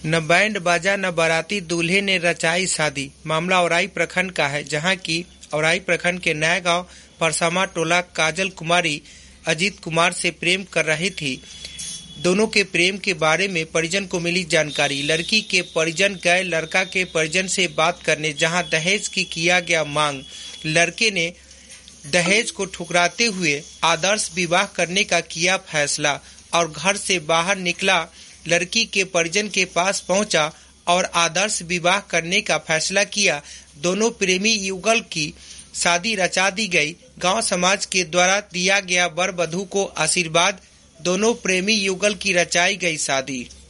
न बैंड बाजा न बाराती दूल्हे ने रचाई शादी। मामला औराई प्रखंड का है, जहां की औराई प्रखंड के नया गांव परसामा टोला काजल कुमारी अजीत कुमार से प्रेम कर रही थी। दोनों के प्रेम के बारे में परिजन को मिली जानकारी। लड़की के परिजन गए लड़का के परिजन से बात करने, जहां दहेज की किया गया मांग। लड़के ने दहेज को ठुकराते हुए आदर्श विवाह करने का किया फैसला और घर से बाहर निकला। लड़की के परिजन के पास पहुंचा और आदर्श विवाह करने का फैसला किया। दोनों प्रेमी युगल की शादी रचा दी गई। गांव समाज के द्वारा दिया गया वर वधू को आशीर्वाद। दोनों प्रेमी युगल की रचाई गई शादी।